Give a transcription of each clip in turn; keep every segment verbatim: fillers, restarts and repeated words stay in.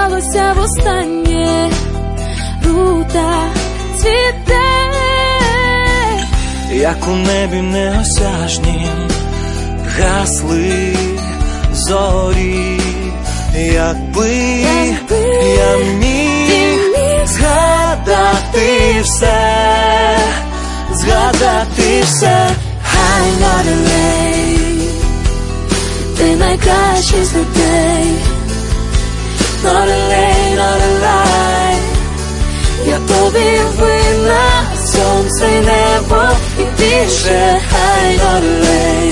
здавалося востаннє, рута цвіте, як у небі неосяжні гасли зорі, якби, якби я міг, міг згадати все, згадати все. Хай not a lay, ти найкращий з людей. Not a lay, not a lie, я тобі винна, сонце й небо і більше. Хай not a lay,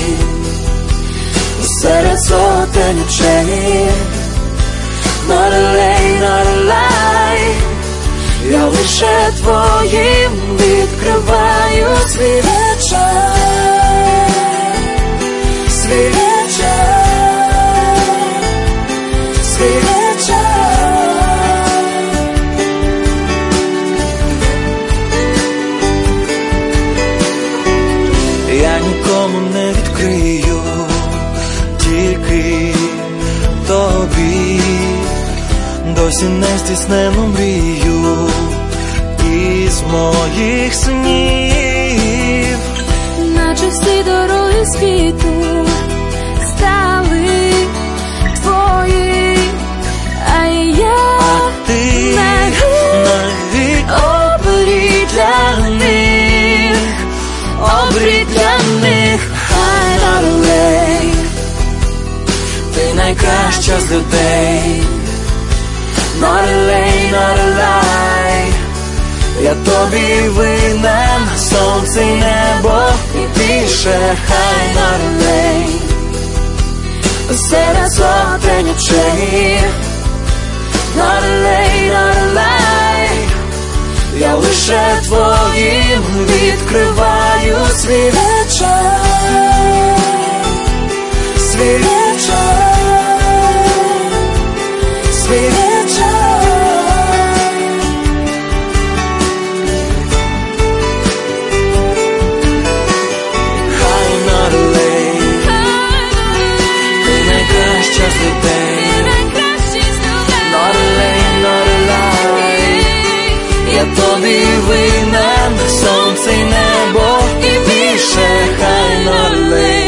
серед сотень очей. Not a lay, not a lie, я лише твоїм відкриваю свій вечір, свій вечір, свій вечір. Я нікому не відкрию, тільки тобі, досі не здійснену мрію із моїх снів. Наче всі дороги світу стали твої, а я а ти навіть обрій для них, обрій для них. Хай not a lay, ти найкраща з людей. not a lay, not a lie, я тобі винен, сонце й небо і більше. хай not a lay, серед сотень очей. Not a lay, not a lie, я лише твоїм відкриваю свій вечір, свій вечір, свій вечір. Хай not a lay, ти найкраща з людей. Not a lay, not a lie, я тобі винен, сонце й небо і більше. Хай not a lay.